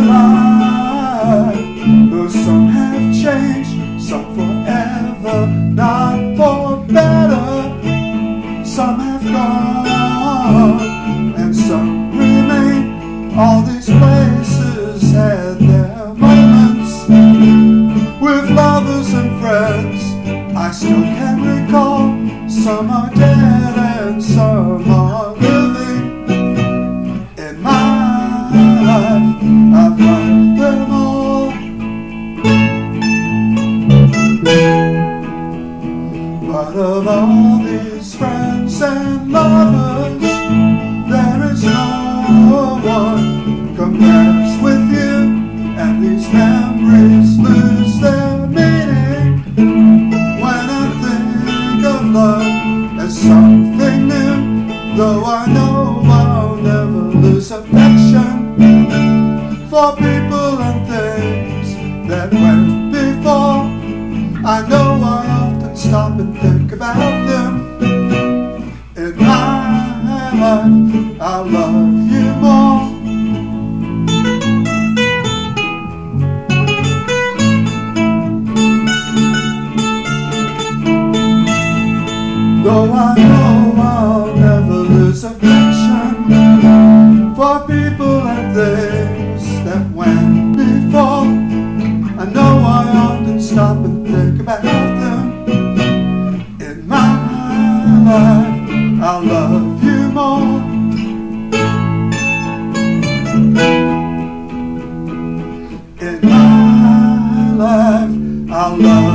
life. Though some have changed, some forever, not for better. Some have gone, and some remain. All these places had their moments with lovers and friends. I still can recall. Some are dead and some are living. In my life, I've loved them all. But of all these friends and lovers, there is no one compares with you. And these memories lose their meaning when I think of love as something new. Though I know I'll never lose affection for people and things that went before. I know I often stop and think about them. In my life, I'll love you more. Though I know I'll never lose affection for people and things that went before. I know I often stop and think about them. In my life, I'll love you more. In my life, I'll love